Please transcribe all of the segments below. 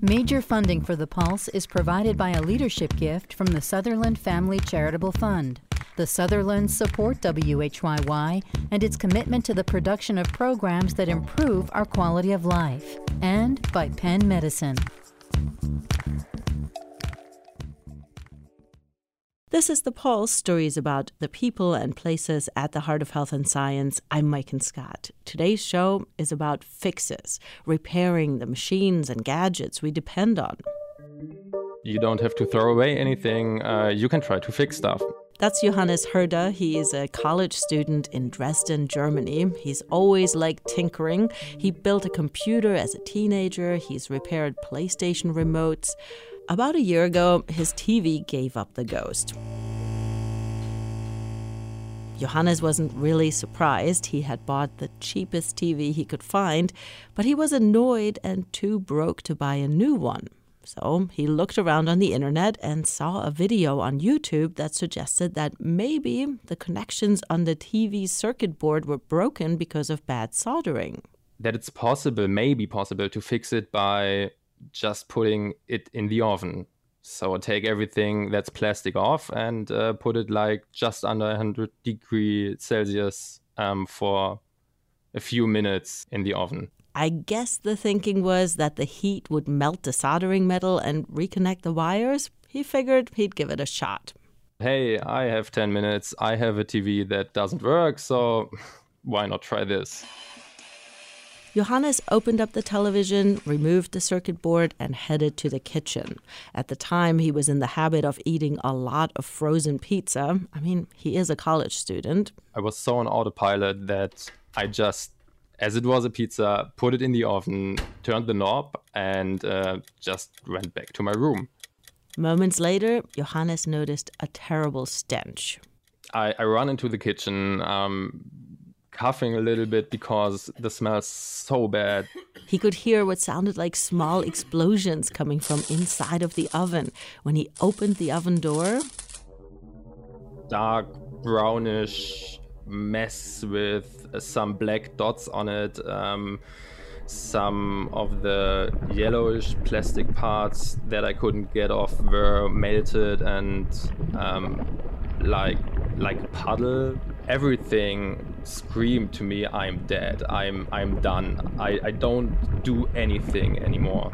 Major funding for The Pulse is provided by a leadership gift from the Sutherland Family Charitable Fund. The Sutherlands support WHYY and its commitment to the production of programs that improve our quality of life, and by Penn Medicine. This is The Pulse, stories about the people and places at the heart of health and science. I'm Maiken Scott. Today's show is about fixes, repairing the machines and gadgets we depend on. You don't have to throw away anything. You can try to fix stuff. That's Johannes Herder. He is a college student in Dresden, Germany. He's always liked tinkering. He built a computer as a teenager. He's repaired PlayStation remotes. About a year ago, his TV gave up the ghost. Johannes wasn't really surprised. He had bought the cheapest TV he could find, but he was annoyed and too broke to buy a new one. So he looked around on the internet and saw a video on YouTube that suggested that maybe the connections on the TV circuit board were broken because of bad soldering. That it's possible, maybe possible, to fix it by just putting it in the oven. So take everything that's plastic off and put it like just under 100 degrees Celsius for a few minutes in the oven. I guess the thinking was that the heat would melt the soldering metal and reconnect the wires. He figured he'd give it a shot. Hey, I have 10 minutes. I have a TV that doesn't work, so why not try this? Johannes opened up the television, removed the circuit board, and headed to the kitchen. At the time, he was in the habit of eating a lot of frozen pizza. I mean, he is a college student. I was so on autopilot that I just, as it was a pizza, put it in the oven, turned the knob, and just went back to my room. Moments later, Johannes noticed a terrible stench. I run into the kitchen, coughing a little bit because the smell is so bad. He could hear what sounded like small explosions coming from inside of the oven. When he opened the oven door, dark brownish mess with some black dots on it. Some of the yellowish plastic parts that I couldn't get off were melted and like a puddle. Everything screamed to me, I'm dead, I'm done, I don't do anything anymore.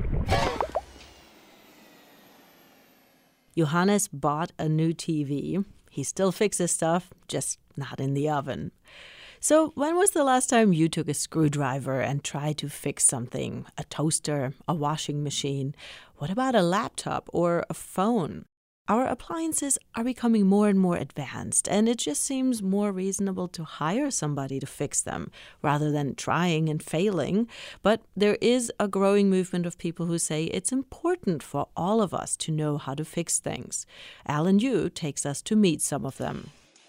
Johannes bought a new TV. He still fixes stuff, just not in the oven. So when was the last time you took a screwdriver and tried to fix something? A toaster, a washing machine? What about a laptop or a phone? Our appliances are becoming more and more advanced, and it just seems more reasonable to hire somebody to fix them rather than trying and failing. But there is a growing movement of people who say it's important for all of us to know how to fix things. Alan Yu takes us to meet some of them.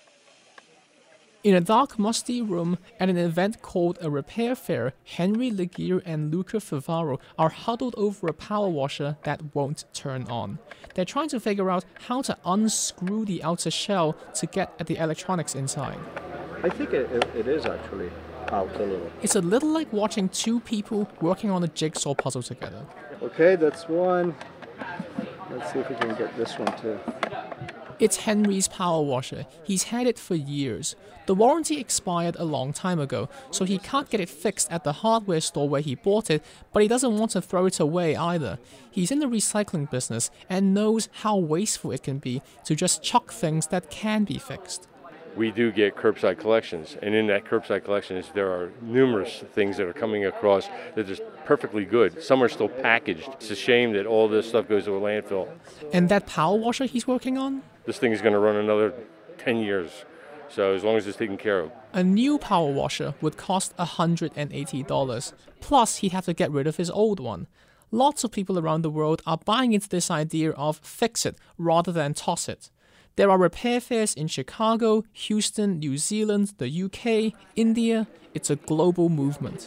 In a dark, musty room at an event called a repair fair, Henry Legear and Luca Favaro are huddled over a power washer that won't turn on. They're trying to figure out how to unscrew the outer shell to get at the electronics inside. I think it is actually out a little. It's a little like watching two people working on a jigsaw puzzle together. Okay, that's one. Let's see if we can get this one too. It's Henry's power washer. He's had it for years. The warranty expired a long time ago, so he can't get it fixed at the hardware store where he bought it, but he doesn't want to throw it away either. He's in the recycling business and knows how wasteful it can be to just chuck things that can be fixed. We do get curbside collections, and in that curbside collections there are numerous things that are coming across that are perfectly good. Some are still packaged. It's a shame that all this stuff goes to a landfill. And that power washer he's working on? This thing is going to run another 10 years, so as long as it's taken care of. A new power washer would cost $180. Plus, he'd have to get rid of his old one. Lots of people around the world are buying into this idea of fix it rather than toss it. There are repair fairs in Chicago, Houston, New Zealand, the UK, India. It's a global movement.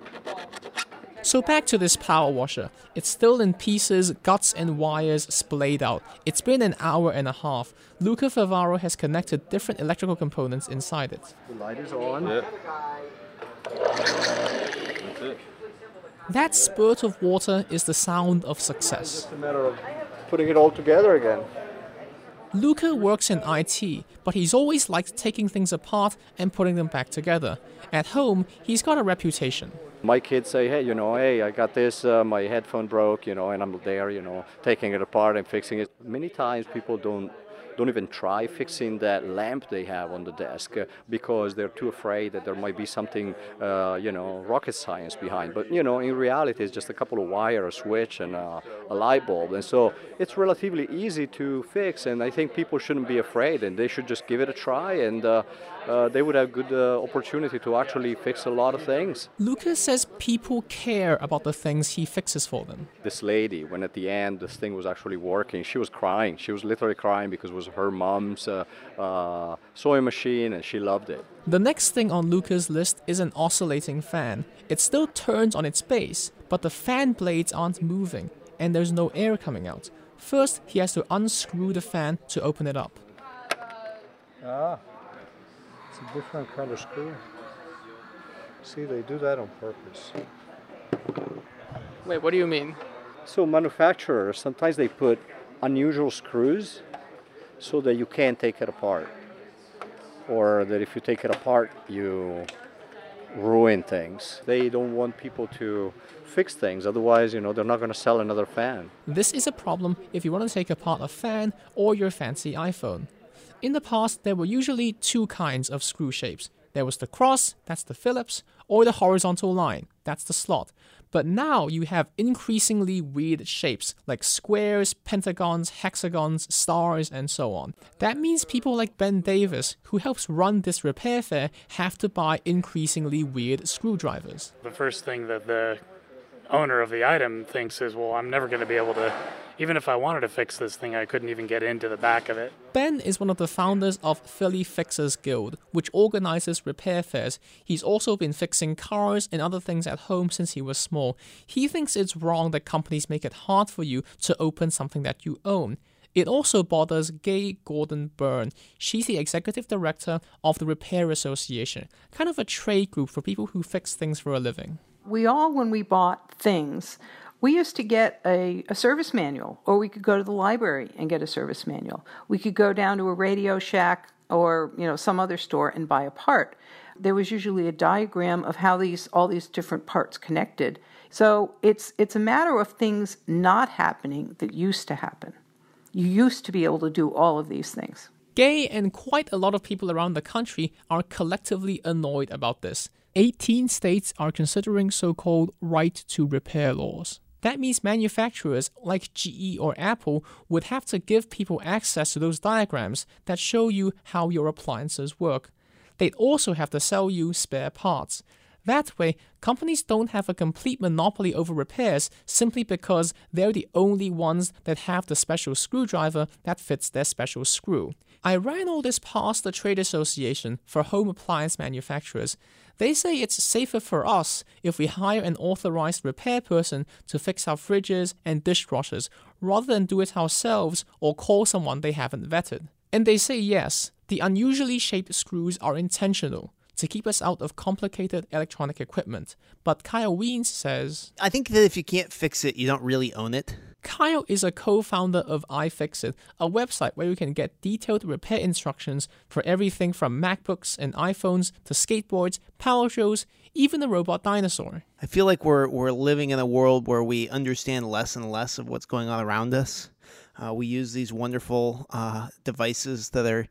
So back to this power washer. It's still in pieces, guts and wires splayed out. It's been an hour and a half. Luca Favaro has connected different electrical components inside it. The light is on. Yeah. That's it. That spurt of water is the sound of success. It's a matter of putting it all together again. Luca works in IT, but he's always liked taking things apart and putting them back together. At home, he's got a reputation. My kids say, hey, I got this, my headphone broke, and I'm there, taking it apart and fixing it. Many times people don't even try fixing that lamp they have on the desk because they're too afraid that there might be something, rocket science behind. But, in reality, it's just a couple of wire, a switch, and a light bulb. And so it's relatively easy to fix, and I think people shouldn't be afraid, and they should just give it a try, and they would have good opportunity to actually fix a lot of things. Lucas says people care about the things he fixes for them. This lady, when at the end this thing was actually working, she was crying. She was literally crying because it was her mom's sewing machine, and she loved it. The next thing on Lucas' list is an oscillating fan. It still turns on its base, but the fan blades aren't moving, and there's no air coming out. First, he has to unscrew the fan to open it up. It's a different kind of screw. See, they do that on purpose. Wait, what do you mean? So manufacturers, sometimes they put unusual screws so that you can't take it apart. Or that if you take it apart, you ruin things. They don't want people to fix things, otherwise, they're not going to sell another fan. This is a problem if you want to take apart a fan or your fancy iPhone. In the past, there were usually two kinds of screw shapes. There was the cross, that's the Phillips, or the horizontal line, that's the slot. But now you have increasingly weird shapes like squares, pentagons, hexagons, stars, and so on. That means people like Ben Davis, who helps run this repair fair, have to buy increasingly weird screwdrivers. The first thing that the owner of the item thinks is, well, I'm never going to be able to, even if I wanted to fix this thing, I couldn't even get into the back of it. Ben is one of the founders of Philly Fixers Guild, which organizes repair fairs. He's also been fixing cars and other things at home since he was small. He thinks it's wrong that companies make it hard for you to open something that you own. It also bothers Gay Gordon Byrne. She's the executive director of the Repair Association, kind of a trade group for people who fix things for a living. We all, when we bought things, we used to get a service manual, or we could go to the library and get a service manual. We could go down to a Radio Shack or some other store and buy a part. There was usually a diagram of how all these different parts connected. So it's a matter of things not happening that used to happen. You used to be able to do all of these things. Gay and quite a lot of people around the country are collectively annoyed about this. 18 states are considering so-called right to repair laws. That means manufacturers like GE or Apple would have to give people access to those diagrams that show you how your appliances work. They'd also have to sell you spare parts. That way, companies don't have a complete monopoly over repairs simply because they're the only ones that have the special screwdriver that fits their special screw. I ran all this past the Trade Association for Home Appliance Manufacturers. They say it's safer for us if we hire an authorized repair person to fix our fridges and dishwashers rather than do it ourselves or call someone they haven't vetted. And they say yes, the unusually shaped screws are intentional to keep us out of complicated electronic equipment. But Kyle Wiens says, I think that if you can't fix it, you don't really own it. Kyle is a co-founder of iFixit, a website where you can get detailed repair instructions for everything from MacBooks and iPhones to skateboards, power shows, even the robot dinosaur. I feel like we're living in a world where we understand less and less of what's going on around us. We use these wonderful devices that are,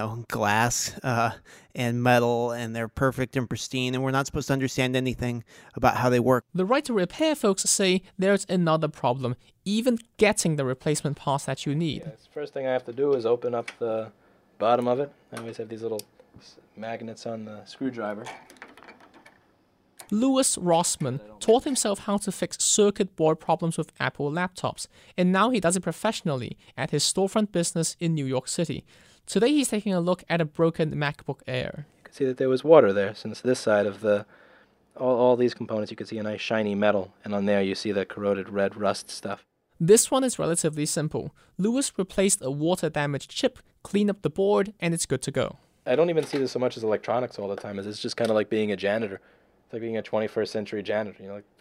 glass and metal, and they're perfect and pristine, and we're not supposed to understand anything about how they work. The Right to Repair folks say there's another problem, even getting the replacement parts that you need. Yeah, the first thing I have to do is open up the bottom of it. I always have these little magnets on the screwdriver. Louis Rossman taught himself how to fix circuit board problems with Apple laptops, and now he does it professionally at his storefront business in New York City. Today he's taking a look at a broken MacBook Air. You can see that there was water there, since this side of all these components you can see a nice shiny metal, and on there you see the corroded red rust stuff. This one is relatively simple. Louis replaced a water-damaged chip, cleaned up the board, and it's good to go. I don't even see this so much as electronics all the time, as it's just kind of like being a janitor. It's like being a 21st century janitor, like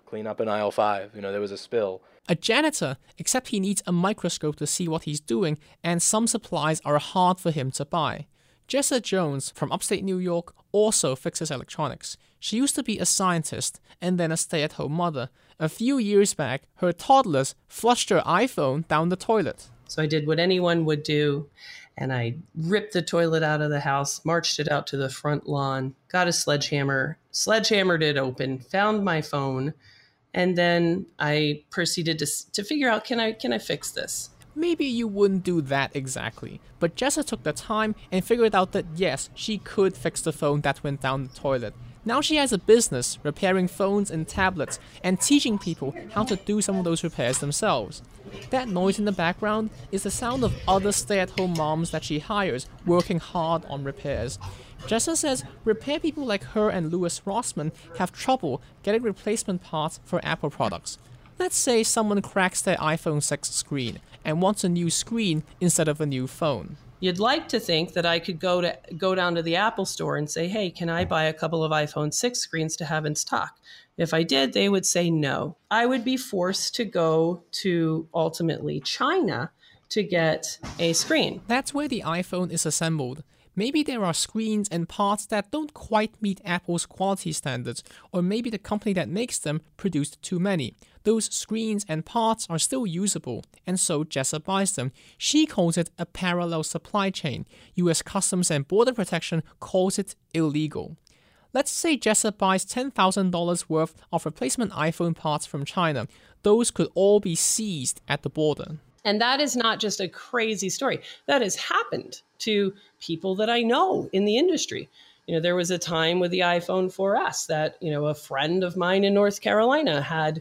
clean up in aisle 5. There was a spill. A janitor, except he needs a microscope to see what he's doing, and some supplies are hard for him to buy. Jessa Jones from upstate New York also fixes electronics. She used to be a scientist and then a stay-at-home mother. A few years back, her toddlers flushed her iPhone down the toilet. So I did what anyone would do, and I ripped the toilet out of the house, marched it out to the front lawn, got a sledgehammered it open, found my phone, and then I proceeded to figure out, can I fix this? Maybe you wouldn't do that exactly, but Jessa took the time and figured out that yes, she could fix the phone that went down the toilet. Now she has a business repairing phones and tablets and teaching people how to do some of those repairs themselves. That noise in the background is the sound of other stay-at-home moms that she hires working hard on repairs. Jessa says repair people like her and Louis Rossman have trouble getting replacement parts for Apple products. Let's say someone cracks their iPhone 6 screen and wants a new screen instead of a new phone. You'd like to think that I could go down to the Apple store and say, hey, can I buy a couple of iPhone 6 screens to have in stock? If I did, they would say no. I would be forced to go to, ultimately, China to get a screen. That's where the iPhone is assembled. Maybe there are screens and parts that don't quite meet Apple's quality standards, or maybe the company that makes them produced too many. Those screens and parts are still usable, and so Jessa buys them. She calls it a parallel supply chain. US Customs and Border Protection calls it illegal. Let's say Jessa buys $10,000 worth of replacement iPhone parts from China. Those could all be seized at the border. And that is not just a crazy story. That has happened to people that I know in the industry. There was a time with the iPhone 4S that, a friend of mine in North Carolina had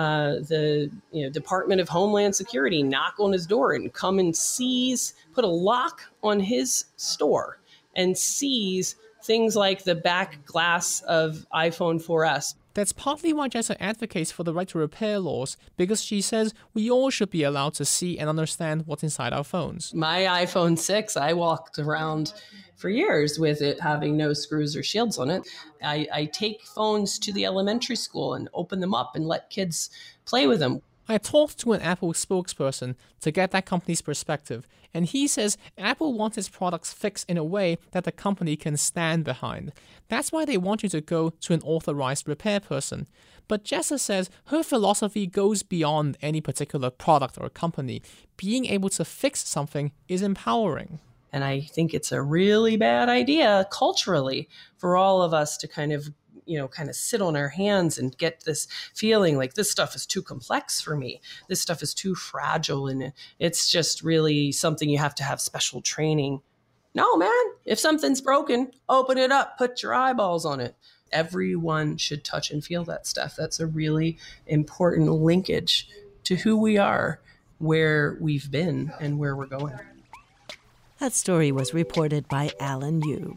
the Department of Homeland Security knock on his door and come and put a lock on his store and seize things like the back glass of iPhone 4S. That's partly why Jessa advocates for the right to repair laws, because she says we all should be allowed to see and understand what's inside our phones. My iPhone 6, I walked around for years with it having no screws or shields on it. I take phones to the elementary school and open them up and let kids play with them. I talked to an Apple spokesperson to get that company's perspective, and he says Apple wants its products fixed in a way that the company can stand behind. That's why they want you to go to an authorized repair person. But Jessa says her philosophy goes beyond any particular product or company. Being able to fix something is empowering. And I think it's a really bad idea culturally for all of us to kind of sit on our hands and get this feeling like this stuff is too complex for me. This stuff is too fragile, and it's just really something you have to have special training. No, man, if something's broken, open it up, put your eyeballs on it. Everyone should touch and feel that stuff. That's a really important linkage to who we are, where we've been, and where we're going. That story was reported by Alan Yu.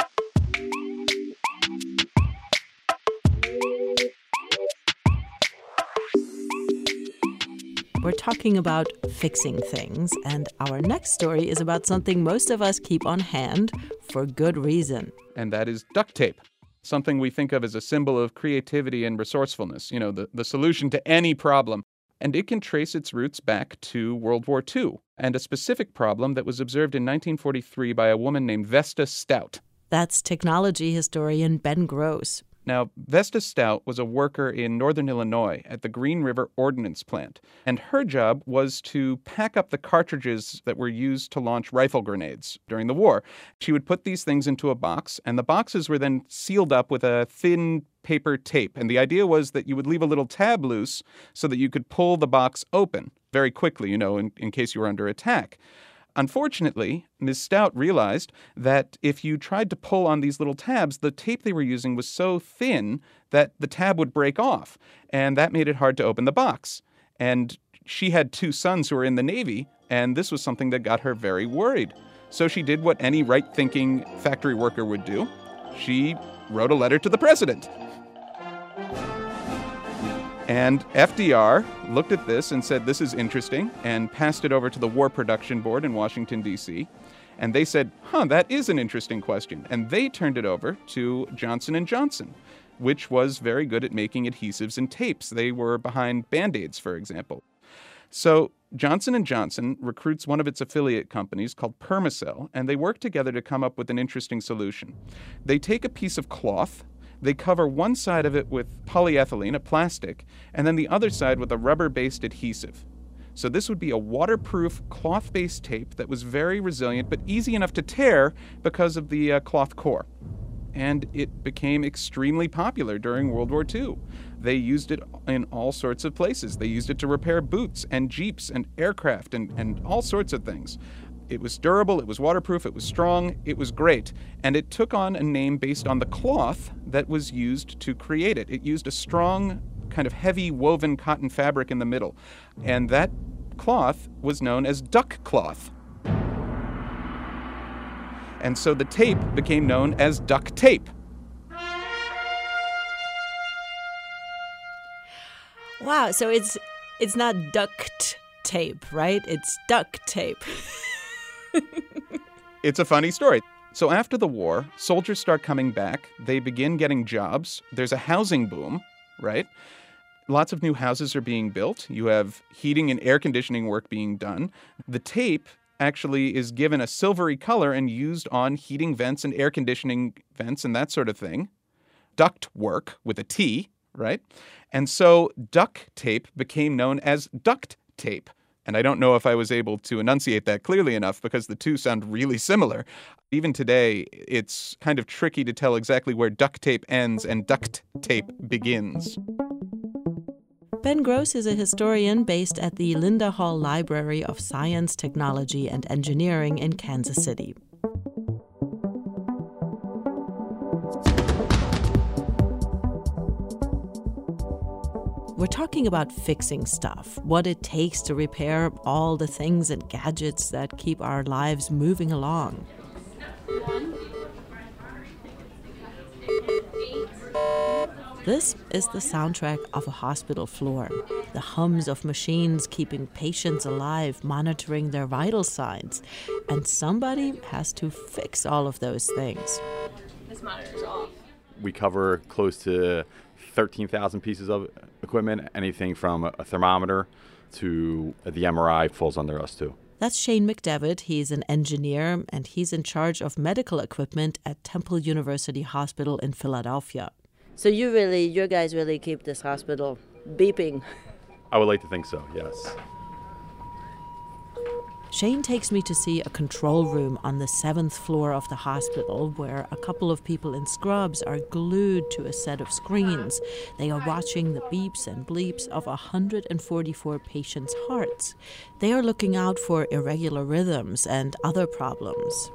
We're talking about fixing things, and our next story is about something most of us keep on hand for good reason. And that is duct tape, something we think of as a symbol of creativity and resourcefulness, the solution to any problem. And it can trace its roots back to World War II, and a specific problem that was observed in 1943 by a woman named Vesta Stout. That's technology historian Ben Gross. Now, Vesta Stout was a worker in northern Illinois at the Green River Ordnance Plant, and her job was to pack up the cartridges that were used to launch rifle grenades during the war. She would put these things into a box, and the boxes were then sealed up with a thin paper tape. And the idea was that you would leave a little tab loose so that you could pull the box open very quickly, in case you were under attack. Unfortunately, Ms. Stout realized that if you tried to pull on these little tabs, the tape they were using was so thin that the tab would break off, and that made it hard to open the box. And she had 2 sons who were in the Navy, and this was something that got her very worried. So she did what any right-thinking factory worker would do. She wrote a letter to the president. And FDR looked at this and said, this is interesting, and passed it over to the War Production Board in Washington, D.C. And they said, that is an interesting question. And they turned it over to Johnson & Johnson, which was very good at making adhesives and tapes. They were behind Band-Aids, for example. So Johnson & Johnson recruits one of its affiliate companies called Permacell, and they work together to come up with an interesting solution. They take a piece of cloth, they cover one side of it with polyethylene, a plastic, and then the other side with a rubber-based adhesive. So this would be a waterproof cloth-based tape that was very resilient but easy enough to tear because of the cloth core. And it became extremely popular during World War II. They used it in all sorts of places. They used it to repair boots and jeeps and aircraft and all sorts of things. It was durable, it was waterproof, it was strong, it was great. And it took on a name based on the cloth that was used to create it. It used a strong, kind of heavy woven cotton fabric in the middle. And that cloth was known as duck cloth. And so the tape became known as duct tape. Wow, so it's not duct tape, right? It's duct tape. It's a funny story. So after the war, soldiers start coming back. They begin getting jobs. There's a housing boom, right? Lots of new houses are being built. You have heating and air conditioning work being done. The tape actually is given a silvery color and used on heating vents and air conditioning vents and that sort of thing. Duct work with a T, right? And so duct tape became known as duct tape. And I don't know if I was able to enunciate that clearly enough because the two sound really similar. Even today, it's kind of tricky to tell exactly where duct tape ends and duct tape begins. Ben Gross is a historian based at the Linda Hall Library of Science, Technology, and Engineering in Kansas City. We're talking about fixing stuff, what it takes to repair all the things and gadgets that keep our lives moving along. This is the soundtrack of a hospital floor. The hums of machines keeping patients alive, monitoring their vital signs. And somebody has to fix all of those things. This monitor's off. We cover close to 13,000 pieces of equipment. Anything from a thermometer to the MRI falls under us too. That's Shane McDevitt. He's an engineer, and he's in charge of medical equipment at Temple University Hospital in Philadelphia. So you guys really keep this hospital beeping. I would like to think so, yes. Shane takes me to see a control room on the 7th floor of the hospital where a couple of people in scrubs are glued to a set of screens. They are watching the beeps and bleeps of 144 patients' hearts. They are looking out for irregular rhythms and other problems.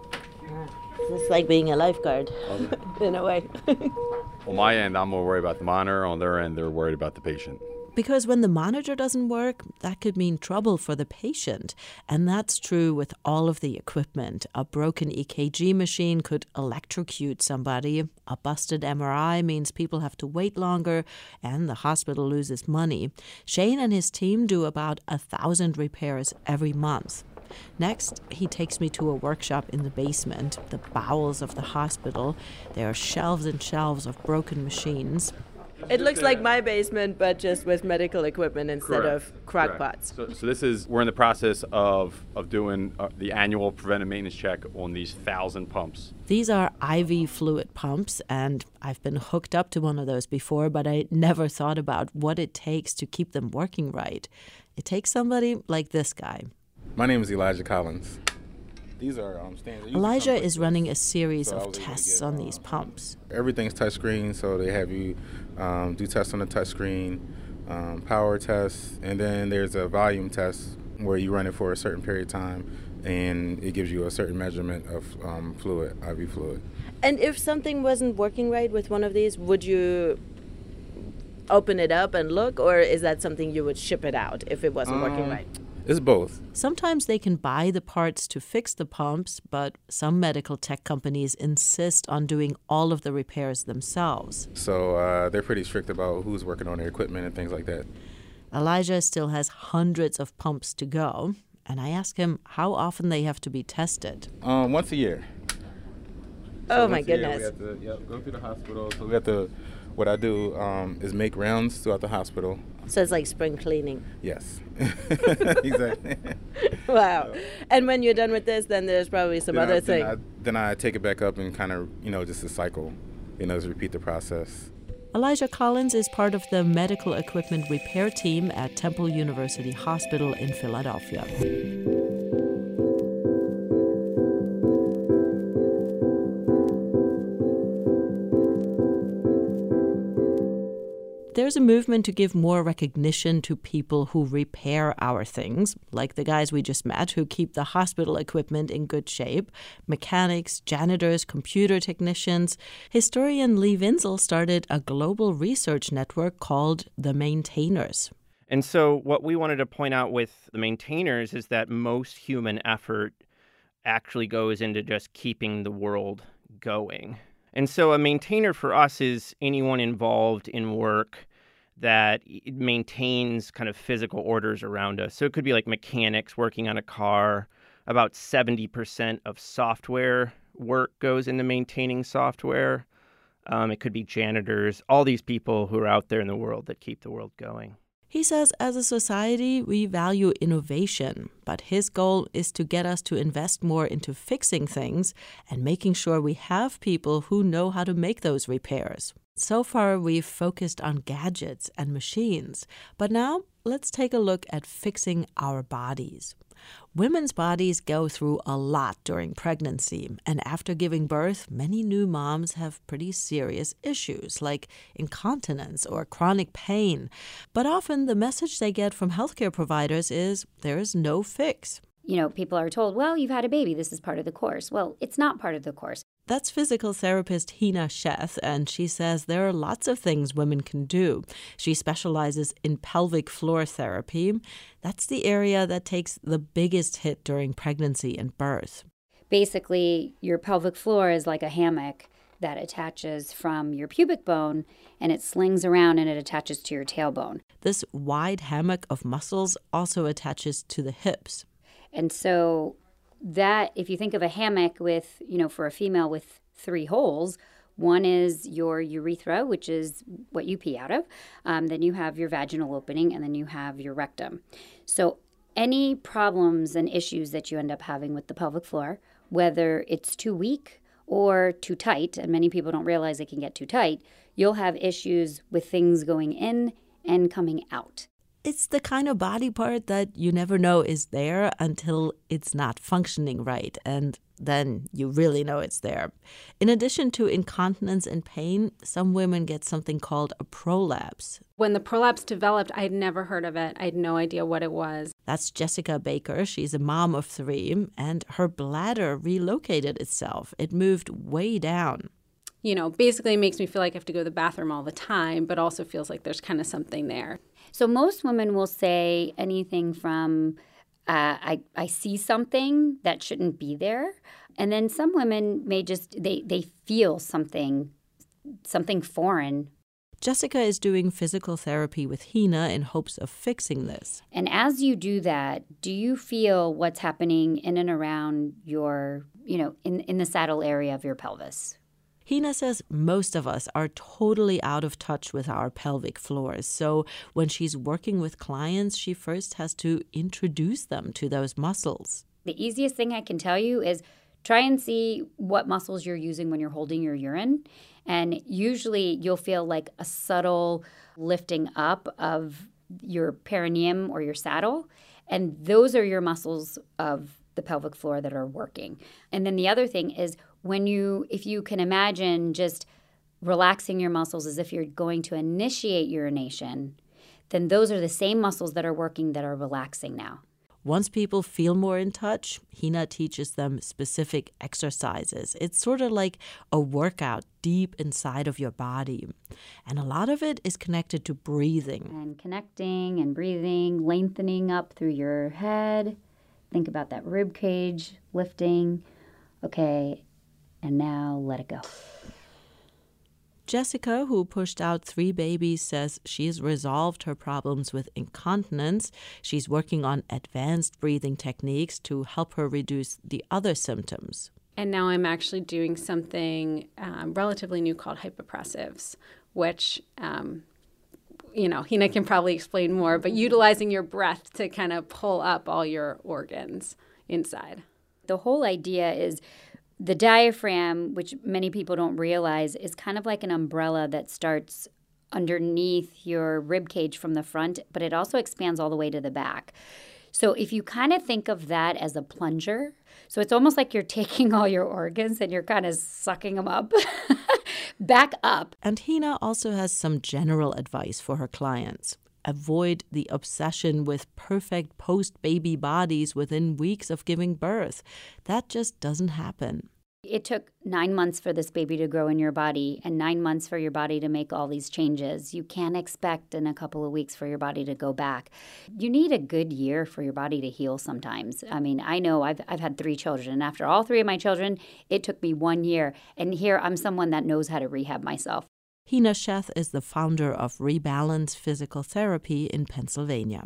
It's like being a lifeguard, in a way. On my end, I'm more worried about the monitor. On their end, they're worried about the patient. Because when the monitor doesn't work, that could mean trouble for the patient. And that's true with all of the equipment. A broken EKG machine could electrocute somebody. A busted MRI means people have to wait longer, and the hospital loses money. Shane and his team do about 1,000 repairs every month. Next, he takes me to a workshop in the basement, the bowels of the hospital. There are shelves and shelves of broken machines. It looks like my basement, but just with medical equipment instead of crockpots. So this is, we're in the process of doing the annual preventive maintenance check on these 1,000 pumps. These are IV fluid pumps, and I've been hooked up to one of those before, but I never thought about what it takes to keep them working right. It takes somebody like this guy. My name is Elijah Collins. These are standard. Elijah is running a series of tests on these pumps. Everything's touchscreen, so they have you do tests on the touchscreen, power tests, and then there's a volume test where you run it for a certain period of time, and it gives you a certain measurement of fluid, IV fluid. And if something wasn't working right with one of these, would you open it up and look, or is that something you would ship it out if it wasn't working right? It's both. Sometimes they can buy the parts to fix the pumps, but some medical tech companies insist on doing all of the repairs themselves. So they're pretty strict about who's working on their equipment and things like that. Elijah still has hundreds of pumps to go, and I ask him how often they have to be tested. Once a year. Oh, my goodness. We have to go through the hospital. So we have to What I do is make rounds throughout the hospital. So it's like spring cleaning. Yes, exactly. Wow. And when you're done with this, then there's probably some other thing. Then I take it back up and kind of, just a cycle, just repeat the process. Elijah Collins is part of the medical equipment repair team at Temple University Hospital in Philadelphia. There's a movement to give more recognition to people who repair our things, like the guys we just met who keep the hospital equipment in good shape, mechanics, janitors, computer technicians. Historian Lee Winsel started a global research network called The Maintainers. And so what we wanted to point out with the maintainers is that most human effort actually goes into just keeping the world going. And so a maintainer for us is anyone involved in work that maintains kind of physical orders around us. So it could be like mechanics working on a car. About 70% of software work goes into maintaining software. It could be janitors, all these people who are out there in the world that keep the world going. He says as a society, we value innovation, but his goal is to get us to invest more into fixing things and making sure we have people who know how to make those repairs. So far, we've focused on gadgets and machines, but now let's take a look at fixing our bodies. Women's bodies go through a lot during pregnancy, and after giving birth, many new moms have pretty serious issues like incontinence or chronic pain. But often the message they get from healthcare providers is there is no fix. People are told, well, you've had a baby, this is part of the course. Well, it's not part of the course. That's physical therapist Hina Sheth, and she says there are lots of things women can do. She specializes in pelvic floor therapy. That's the area that takes the biggest hit during pregnancy and birth. Basically, your pelvic floor is like a hammock that attaches from your pubic bone, and it slings around and it attaches to your tailbone. This wide hammock of muscles also attaches to the hips. And so that, if you think of a hammock with, for a female with 3 holes, one is your urethra, which is what you pee out of. Then you have your vaginal opening, and then you have your rectum. So any problems and issues that you end up having with the pelvic floor, whether it's too weak or too tight, and many people don't realize it can get too tight, you'll have issues with things going in and coming out. It's the kind of body part that you never know is there until it's not functioning right, and then you really know it's there. In addition to incontinence and pain, some women get something called a prolapse. When the prolapse developed, I'd never heard of it. I had no idea what it was. That's Jessica Baker. She's a mom of 3, and her bladder relocated itself. It moved way down. Basically it makes me feel like I have to go to the bathroom all the time, but also feels like there's kind of something there. So most women will say anything from, I see something that shouldn't be there. And then some women may just, they feel something foreign. Jessica is doing physical therapy with Hina in hopes of fixing this. And as you do that, do you feel what's happening in and around your, in the saddle area of your pelvis? Hina says most of us are totally out of touch with our pelvic floors. So when she's working with clients, she first has to introduce them to those muscles. The easiest thing I can tell you is try and see what muscles you're using when you're holding your urine. And usually you'll feel like a subtle lifting up of your perineum or your saddle. And those are your muscles of the pelvic floor that are working. And then the other thing is if you can imagine just relaxing your muscles as if you're going to initiate urination, then those are the same muscles that are working that are relaxing now. Once people feel more in touch, Hina teaches them specific exercises. It's sort of like a workout deep inside of your body. And a lot of it is connected to breathing. And connecting and breathing, lengthening up through your head. Think about that rib cage lifting. Okay, and now let it go. Jessica, who pushed out 3 babies, says she's resolved her problems with incontinence. She's working on advanced breathing techniques to help her reduce the other symptoms. And now I'm actually doing something relatively new called hypopressives, which, Hina can probably explain more, but utilizing your breath to kind of pull up all your organs inside. The whole idea is the diaphragm, which many people don't realize, is kind of like an umbrella that starts underneath your rib cage from the front, but it also expands all the way to the back. So if you kind of think of that as a plunger, so it's almost like you're taking all your organs and you're kind of sucking them up, back up. And Hina also has some general advice for her clients. Avoid the obsession with perfect post-baby bodies within weeks of giving birth. That just doesn't happen. It took 9 months for this baby to grow in your body and 9 months for your body to make all these changes. You can't expect in a couple of weeks for your body to go back. You need a good year for your body to heal sometimes. I mean, I know I've had 3 children, and after all 3 of my children, it took me 1 year. And here I'm someone that knows how to rehab myself. Hina Sheth is the founder of Rebalance Physical Therapy in Pennsylvania.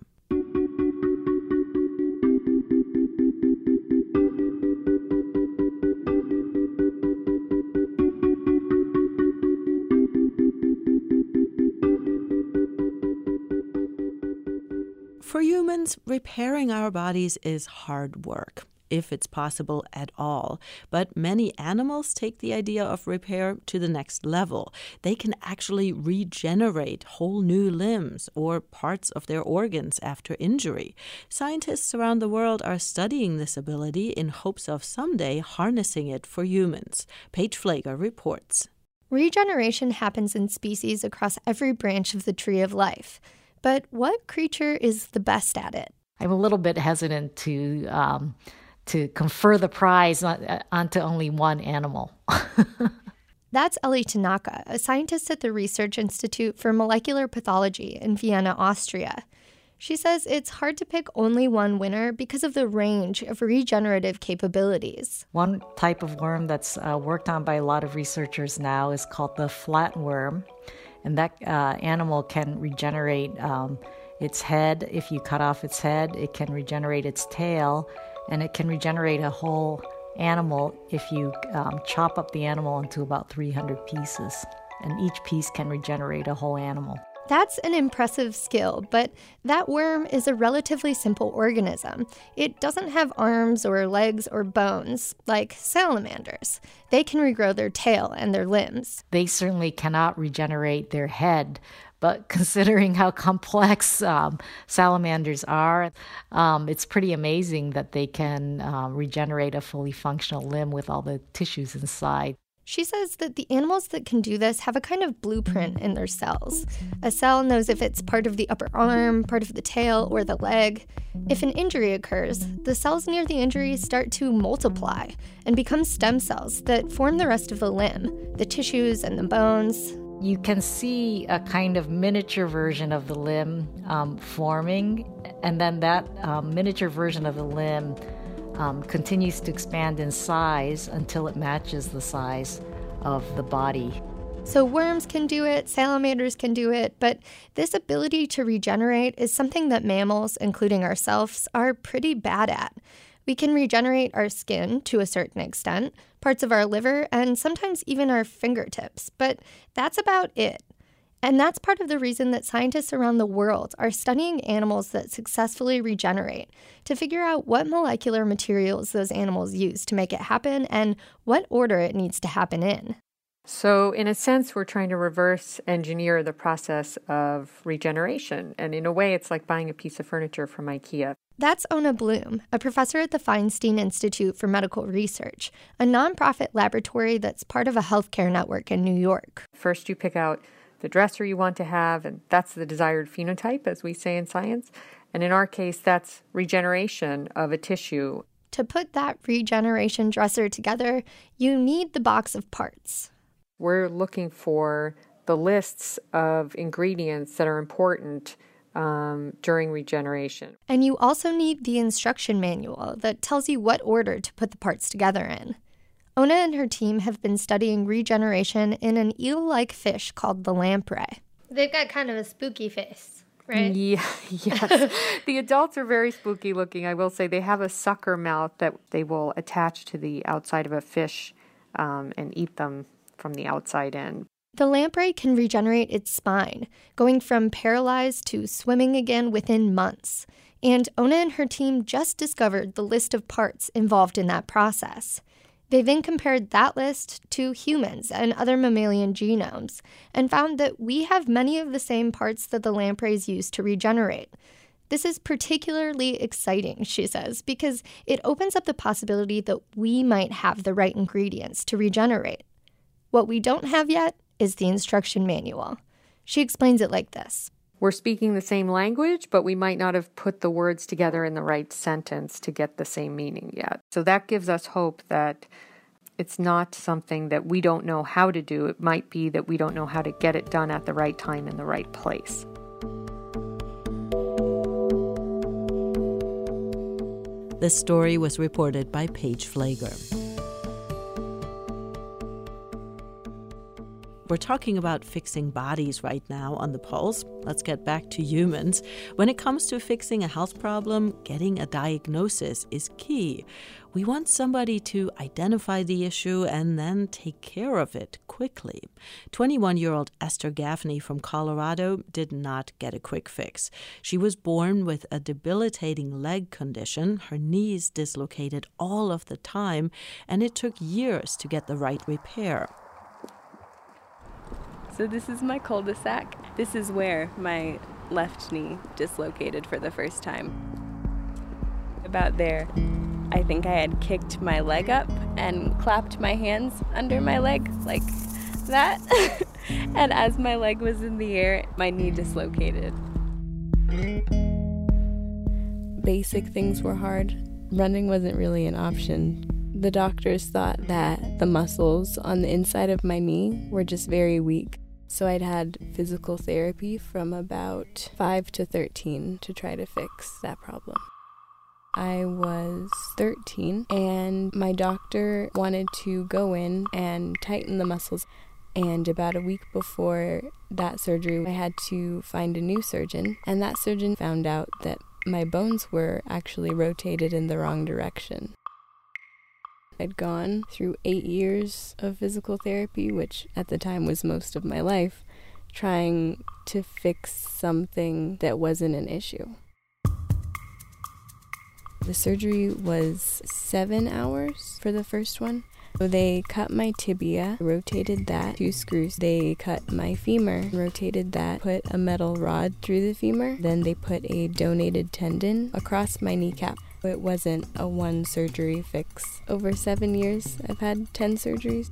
For humans, repairing our bodies is hard work, if it's possible at all. But many animals take the idea of repair to the next level. They can actually regenerate whole new limbs or parts of their organs after injury. Scientists around the world are studying this ability in hopes of someday harnessing it for humans. Paige Pfleger reports. Regeneration happens in species across every branch of the tree of life. But what creature is the best at it? I'm a little bit hesitant to confer the prize onto only one animal. That's Ellie Tanaka, a scientist at the Research Institute for Molecular Pathology in Vienna, Austria. She says it's hard to pick only one winner because of the range of regenerative capabilities. One type of worm that's worked on by a lot of researchers now is called the flatworm. And that animal can regenerate its head. If you cut off its head, it can regenerate its tail, and it can regenerate a whole animal if you chop up the animal into about 300 pieces. And each piece can regenerate a whole animal. That's an impressive skill, but that worm is a relatively simple organism. It doesn't have arms or legs or bones like salamanders. They can regrow their tail and their limbs. They certainly cannot regenerate their head, but considering how complex salamanders are, it's pretty amazing that they can regenerate a fully functional limb with all the tissues inside. She says that the animals that can do this have a kind of blueprint in their cells. A cell knows if it's part of the upper arm, part of the tail, or the leg. If an injury occurs, the cells near the injury start to multiply and become stem cells that form the rest of the limb, the tissues and the bones. You can see a kind of miniature version of the limb forming, and then that miniature version of the limb continues to expand in size until it matches the size of the body. So worms can do it, salamanders can do it, but this ability to regenerate is something that mammals, including ourselves, are pretty bad at. We can regenerate our skin to a certain extent, parts of our liver, and sometimes even our fingertips, but that's about it. And that's part of the reason that scientists around the world are studying animals that successfully regenerate to figure out what molecular materials those animals use to make it happen and what order it needs to happen in. So in a sense, we're trying to reverse engineer the process of regeneration. And in a way, it's like buying a piece of furniture from IKEA. That's Ona Bloom, a professor at the Feinstein Institute for Medical Research, a nonprofit laboratory that's part of a healthcare network in New York. First, you pick out the dresser you want to have, and that's the desired phenotype, as we say in science. And in our case, that's regeneration of a tissue. To put that regeneration dresser together, you need the box of parts. We're looking for the lists of ingredients that are important during regeneration. And you also need the instruction manual that tells you what order to put the parts together in. Ona and her team have been studying regeneration in an eel-like fish called the lamprey. They've got kind of a spooky face, right? Yeah, yes. The adults are very spooky looking, I will say. They have a sucker mouth that they will attach to the outside of a fish and eat them from the outside in. The lamprey can regenerate its spine, going from paralyzed to swimming again within months. And Ona and her team just discovered the list of parts involved in that process. They then compared that list to humans and other mammalian genomes and found that we have many of the same parts that the lampreys use to regenerate. This is particularly exciting, she says, because it opens up the possibility that we might have the right ingredients to regenerate. What we don't have yet is the instruction manual. She explains it like this. We're speaking the same language, but we might not have put the words together in the right sentence to get the same meaning yet. So that gives us hope that it's not something that we don't know how to do. It might be that we don't know how to get it done at the right time in the right place. This story was reported by Paige Flager. We're talking about fixing bodies right now on The Pulse. Let's get back to humans. When it comes to fixing a health problem, getting a diagnosis is key. We want somebody to identify the issue and then take care of it quickly. 21-year-old Esther Gaffney from Colorado did not get a quick fix. She was born with a debilitating leg condition. Her knees dislocated all of the time, and it took years to get the right repair. So this is my cul-de-sac. This is where my left knee dislocated for the first time. About there, I think I had kicked my leg up and clapped my hands under my leg like that. And as my leg was in the air, my knee dislocated. Basic things were hard. Running wasn't really an option. The doctors thought that the muscles on the inside of my knee were just very weak. So I'd had physical therapy from about 5 to 13 to try to fix that problem. I was 13 and my doctor wanted to go in and tighten the muscles. And about a week before that surgery, I had to find a new surgeon. And that surgeon found out that my bones were actually rotated in the wrong direction. I'd gone through 8 years of physical therapy, which at the time was most of my life, trying to fix something that wasn't an issue. The surgery was 7 hours for the first one. So they cut my tibia, rotated that, 2 screws. They cut my femur, rotated that, put a metal rod through the femur. Then they put a donated tendon across my kneecap. It wasn't a one surgery fix. Over 7 years, I've had 10 surgeries.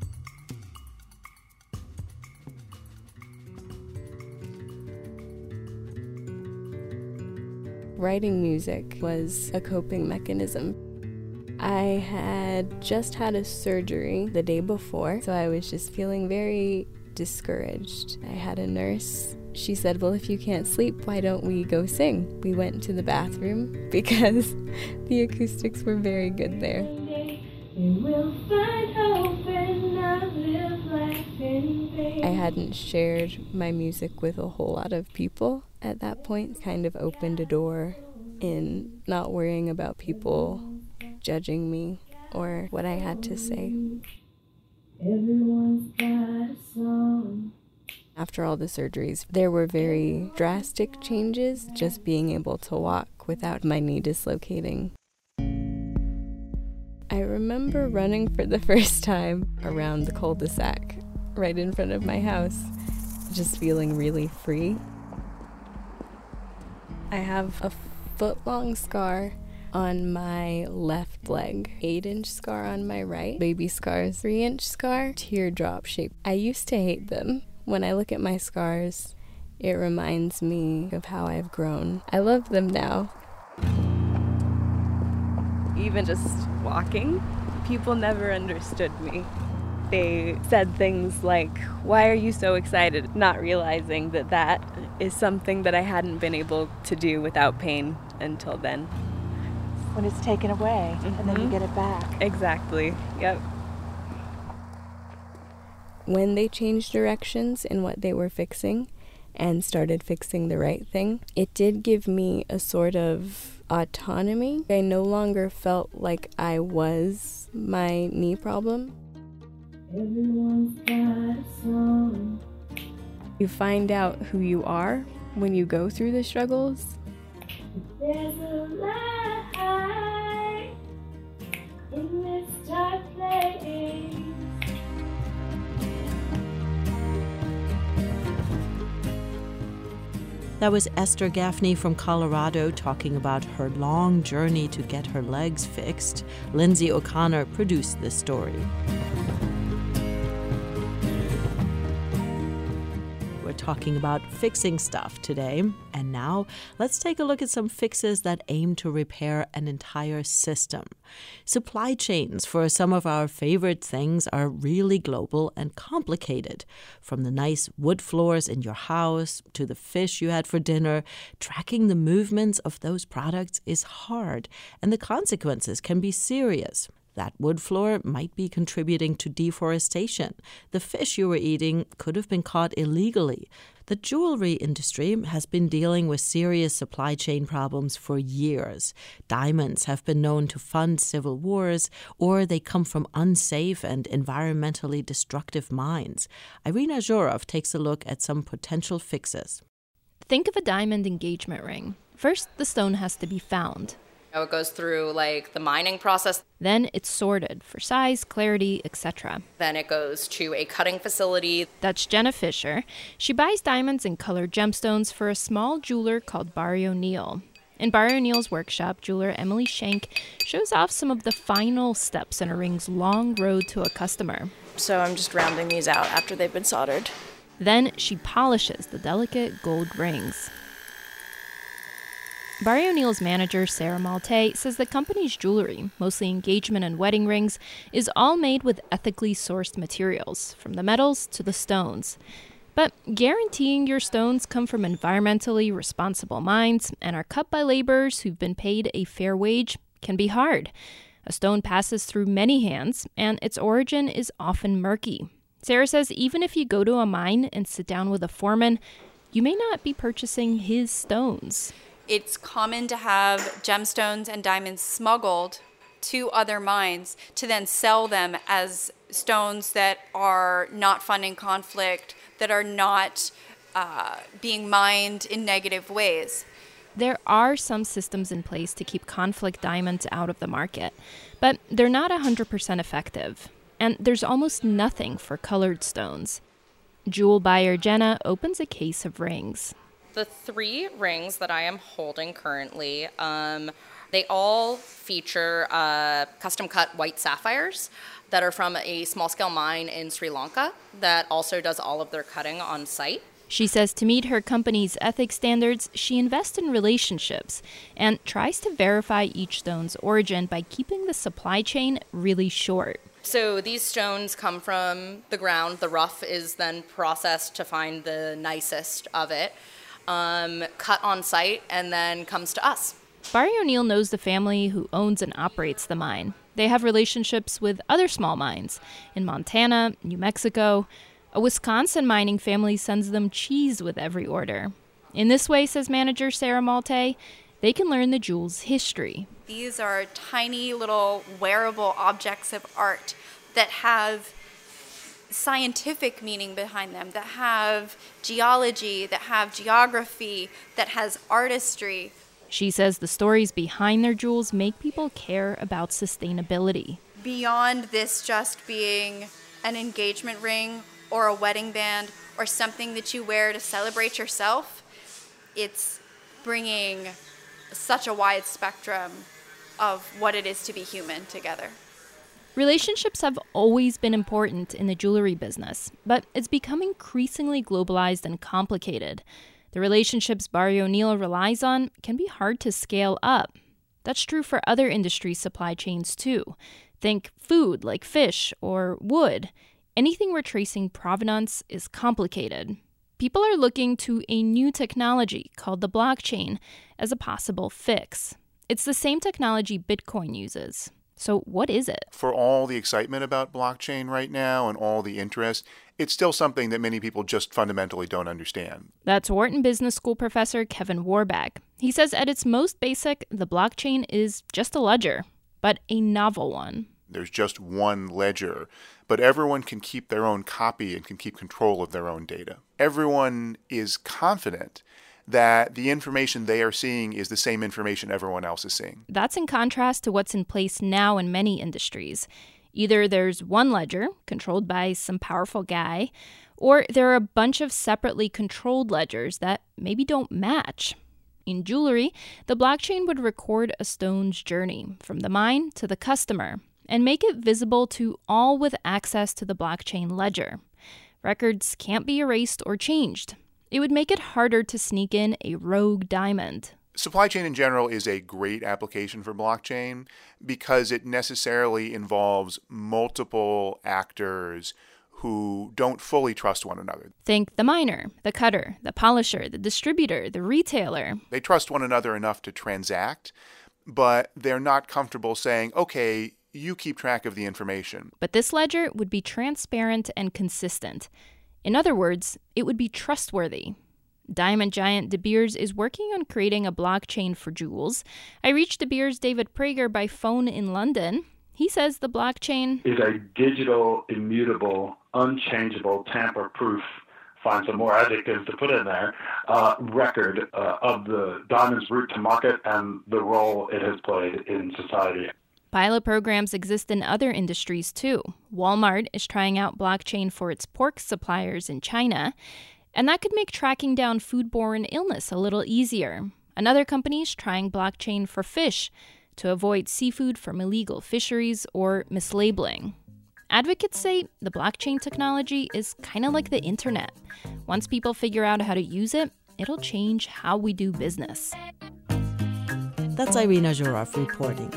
Writing music was a coping mechanism. I had just had a surgery the day before, so I was just feeling very discouraged. I had a nurse. She said, well, if you can't sleep, why don't we go sing? We went to the bathroom because the acoustics were very good there. I hadn't shared my music with a whole lot of people at that point. Kind of opened a door in not worrying about people judging me or what I had to say. Everyone's got a song. After all the surgeries, there were very drastic changes, just being able to walk without my knee dislocating. I remember running for the first time around the cul-de-sac, right in front of my house, just feeling really free. I have a foot-long scar on my left leg, 8-inch scar on my right, baby scars, 3-inch scar, teardrop shape. I used to hate them. When I look at my scars, it reminds me of how I've grown. I love them now. Even just walking, people never understood me. They said things like, why are you so excited? Not realizing that that is something that I hadn't been able to do without pain until then. When it's taken away, and then you get it back. Exactly, yep. When they changed directions in what they were fixing and started fixing the right thing, it did give me a sort of autonomy. I no longer felt like I was my knee problem. Everyone's got a song. You find out who you are when you go through the struggles. There's a light in this dark place. That was Esther Gaffney from Colorado talking about her long journey to get her legs fixed. Lindsay O'Connor produced this story. We're talking about fixing stuff today. And now let's take a look at some fixes that aim to repair an entire system. Supply chains for some of our favorite things are really global and complicated. From the nice wood floors in your house to the fish you had for dinner, tracking the movements of those products is hard, and the consequences can be serious. That wood floor might be contributing to deforestation. The fish you were eating could have been caught illegally. The jewelry industry has been dealing with serious supply chain problems for years. Diamonds have been known to fund civil wars, or they come from unsafe and environmentally destructive mines. Irina Zhorov takes a look at some potential fixes. Think of a diamond engagement ring. First, the stone has to be found. It goes through the mining process. Then it's sorted for size, clarity, etc. Then it goes to a cutting facility. That's Jenna Fisher. She buys diamonds and colored gemstones for a small jeweler called Barry O'Neill. In Barry O'Neill's workshop, jeweler Emily Shank shows off some of the final steps in a ring's long road to a customer. So I'm just rounding these out after they've been soldered. Then she polishes the delicate gold rings. Barry O'Neill's manager, Sarah Malte, says the company's jewelry, mostly engagement and wedding rings, is all made with ethically sourced materials, from the metals to the stones. But guaranteeing your stones come from environmentally responsible mines and are cut by laborers who've been paid a fair wage can be hard. A stone passes through many hands, and its origin is often murky. Sarah says even if you go to a mine and sit down with a foreman, you may not be purchasing his stones. It's common to have gemstones and diamonds smuggled to other mines to then sell them as stones that are not funding conflict, that are not being mined in negative ways. There are some systems in place to keep conflict diamonds out of the market, but they're not 100% effective. And there's almost nothing for colored stones. Jewel buyer Jenna opens a case of rings. The 3 rings that I am holding currently, they all feature custom-cut white sapphires that are from a small-scale mine in Sri Lanka that also does all of their cutting on site. She says to meet her company's ethics standards, she invests in relationships and tries to verify each stone's origin by keeping the supply chain really short. So these stones come from the ground. The rough is then processed to find the nicest of it. Cut on site, and then comes to us. Barry O'Neill knows the family who owns and operates the mine. They have relationships with other small mines in Montana, New Mexico. A Wisconsin mining family sends them cheese with every order. In this way, says manager Sarah Malte, they can learn the jewel's history. These are tiny little wearable objects of art that have scientific meaning behind them, that have geology, that have geography, that has artistry. She says the stories behind their jewels make people care about sustainability. Beyond this just being an engagement ring or a wedding band or something that you wear to celebrate yourself, it's bringing such a wide spectrum of what it is to be human together. Relationships have always been important in the jewelry business, but it's become increasingly globalized and complicated. The relationships Barry O'Neill relies on can be hard to scale up. That's true for other industry supply chains too. Think food like fish or wood. Anything where tracing provenance is complicated. People are looking to a new technology called the blockchain as a possible fix. It's the same technology Bitcoin uses. So what is it? For all the excitement about blockchain right now and all the interest, it's still something that many people just fundamentally don't understand. That's Wharton Business School professor Kevin Warback. He says at its most basic, the blockchain is just a ledger, but a novel one. There's just one ledger, but everyone can keep their own copy and can keep control of their own data. Everyone is confident that the information they are seeing is the same information everyone else is seeing. That's in contrast to what's in place now in many industries. Either there's one ledger, controlled by some powerful guy, or there are a bunch of separately controlled ledgers that maybe don't match. In jewelry, the blockchain would record a stone's journey from the mine to the customer and make it visible to all with access to the blockchain ledger. Records can't be erased or changed. It would make it harder to sneak in a rogue diamond. Supply chain in general is a great application for blockchain because it necessarily involves multiple actors who don't fully trust one another. Think the miner, the cutter, the polisher, the distributor, the retailer. They trust one another enough to transact, but they're not comfortable saying, okay, you keep track of the information. But this ledger would be transparent and consistent. In other words, it would be trustworthy. Diamond giant De Beers is working on creating a blockchain for jewels. I reached De Beers' David Prager by phone in London. He says the blockchain is a digital, immutable, unchangeable, tamper-proof, find some more adjectives to put in there, record of the diamond's route to market and the role it has played in society. Pilot programs exist in other industries too. Walmart is trying out blockchain for its pork suppliers in China, and that could make tracking down foodborne illness a little easier. Another company is trying blockchain for fish to avoid seafood from illegal fisheries or mislabeling. Advocates say the blockchain technology is kind of like the internet. Once people figure out how to use it, it'll change how we do business. That's Irina Zhurov reporting.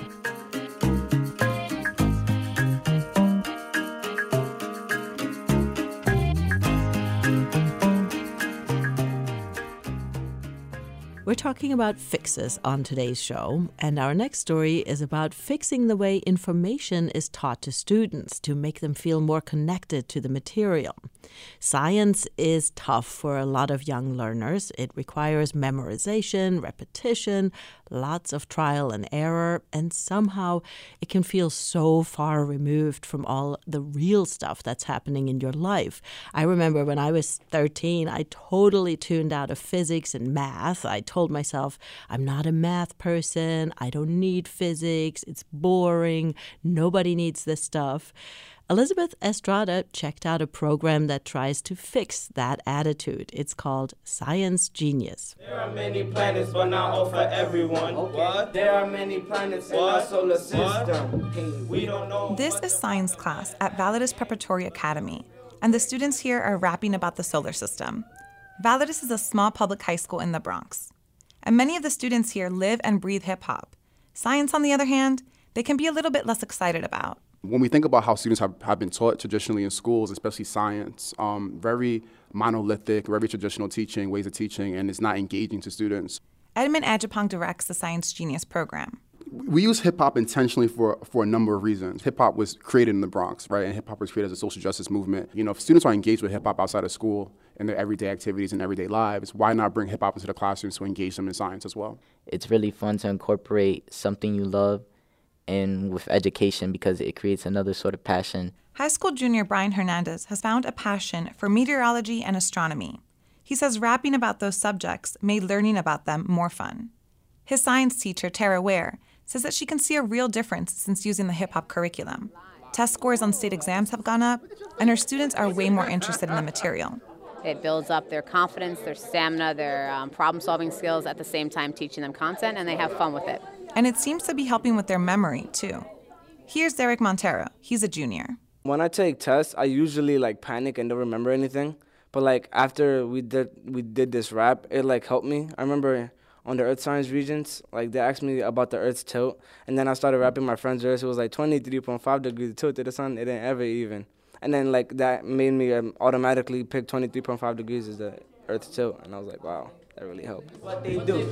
We're talking about fixes on today's show, and our next story is about fixing the way information is taught to students to make them feel more connected to the material. Science is tough for a lot of young learners. It requires memorization, repetition, lots of trial and error, and somehow it can feel so far removed from all the real stuff that's happening in your life. I remember when I was 13, I totally tuned out of physics and math. I told myself, I'm not a math person, I don't need physics, it's boring, nobody needs this stuff. Elizabeth Estrada checked out a program that tries to fix that attitude. It's called Science Genius. There are many planets, but not all for everyone. What? There are many planets in our solar system. We don't know. This is science class at Validus Preparatory Academy, and the students here are rapping about the solar system. Validus is a small public high school in the Bronx, and many of the students here live and breathe hip-hop. Science, on the other hand, they can be a little bit less excited about. When we think about how students have been taught traditionally in schools, especially science, very monolithic, very traditional teaching, ways of teaching, and it's not engaging to students. Edmund Ajapong directs the Science Genius program. We use hip-hop intentionally for a number of reasons. Hip-hop was created in the Bronx, right? And hip-hop was created as a social justice movement. You know, if students are engaged with hip-hop outside of school in their everyday activities and everyday lives, why not bring hip-hop into the classrooms to engage them in science as well? It's really fun to incorporate something you love and with education because it creates another sort of passion. High school junior Brian Hernandez has found a passion for meteorology and astronomy. He says rapping about those subjects made learning about them more fun. His science teacher, Tara Ware, says that she can see a real difference since using the hip-hop curriculum. Test scores on state exams have gone up, and her students are way more interested in the material. It builds up their confidence, their stamina, their problem-solving skills, at the same time teaching them content, and they have fun with it. And it seems to be helping with their memory, too. Here's Derek Montero. He's a junior. When I take tests, I usually panic and don't remember anything. But after we did this rap, it helped me. I remember on the Earth Science Regents, they asked me about the Earth's tilt, and then I started rapping my friend's verse. It was 23.5 degrees tilt to the sun. It didn't ever even. And then that made me automatically pick 23.5 degrees as the Earth's tilt, and I was like, wow. That really helped. What they do,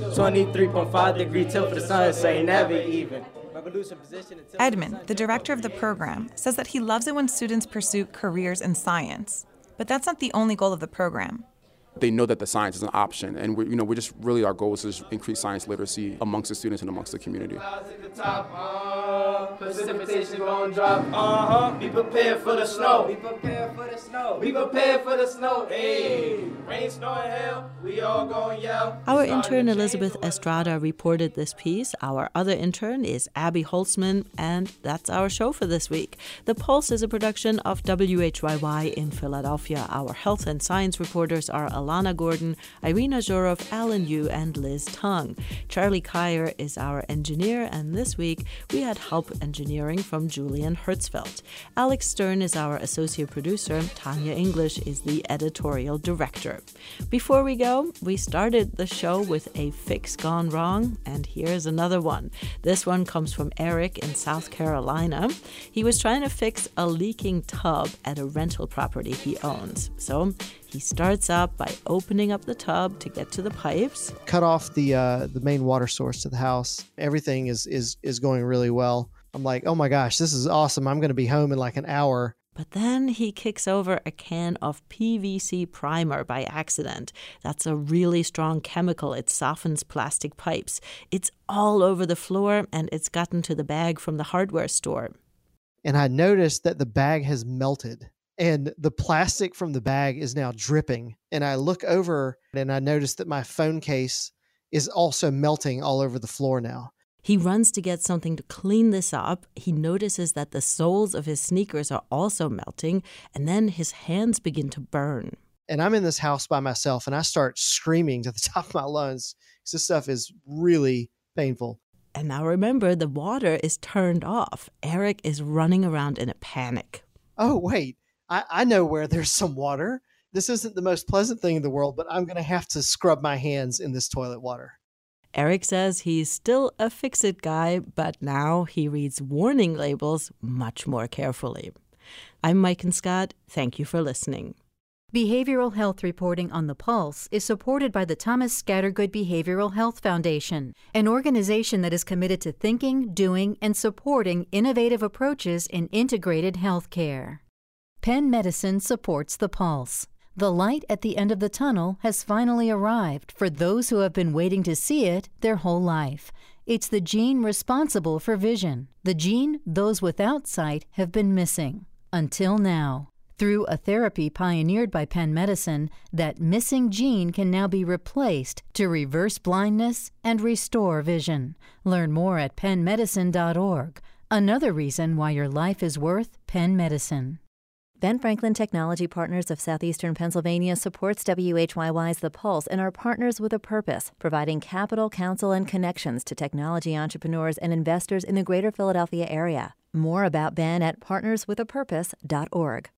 23.5 degree tilt for the sun, say never even. Edmund, the director of the program, says that he loves it when students pursue careers in science. But that's not the only goal of the program. They know that the science is an option, and we're just really, our goal is to increase science literacy amongst the students and amongst the community. Precipitation gon' drop. Be prepared for the snow. Be prepared for the snow. Be prepared for the snow. Hey, rain, snow, and hail. We all gon' yell. Our intern Elizabeth Estrada reported this piece. Our other intern is Abby Holtzman, and that's our show for this week. The Pulse is a production of WHYY in Philadelphia. Our health and science reporters are Alana Gordon, Irina Zhorov, Alan Yu, and Liz Tung. Charlie Kyer is our engineer, and this week we had help engineering from Julian Hertzfeld. Alex Stern is our associate producer. Tanya English is the editorial director. Before we go, we started the show with a fix gone wrong, and here's another one. This one comes from Eric in South Carolina. He was trying to fix a leaking tub at a rental property he owns. So he starts up by opening up the tub to get to the pipes. Cut off the main water source to the house. Everything is going really well. I'm like, oh my gosh, this is awesome. I'm going to be home in like an hour. But then he kicks over a can of PVC primer by accident. That's a really strong chemical. It softens plastic pipes. It's all over the floor, and it's gotten to the bag from the hardware store. And I noticed that the bag has melted, and the plastic from the bag is now dripping. And I look over, and I notice that my phone case is also melting all over the floor now. He runs to get something to clean this up. He notices that the soles of his sneakers are also melting, and then his hands begin to burn. And I'm in this house by myself, and I start screaming to the top of my lungs because this stuff is really painful. And now remember, the water is turned off. Eric is running around in a panic. Oh, wait. I know where there's some water. This isn't the most pleasant thing in the world, but I'm going to have to scrub my hands in this toilet water. Eric says he's still a fix-it guy, but now he reads warning labels much more carefully. I'm Mike and Scott. Thank you for listening. Behavioral health reporting on The Pulse is supported by the Thomas Scattergood Behavioral Health Foundation, an organization that is committed to thinking, doing, and supporting innovative approaches in integrated health care. Penn Medicine supports The Pulse. The light at the end of the tunnel has finally arrived for those who have been waiting to see it their whole life. It's the gene responsible for vision, the gene those without sight have been missing. Until now. Through a therapy pioneered by Penn Medicine, that missing gene can now be replaced to reverse blindness and restore vision. Learn more at pennmedicine.org. Another reason why your life is worth Penn Medicine. Ben Franklin Technology Partners of Southeastern Pennsylvania supports WHYY's The Pulse and are partners with a purpose, providing capital, counsel, and connections to technology entrepreneurs and investors in the greater Philadelphia area. More about Ben at partnerswithapurpose.org.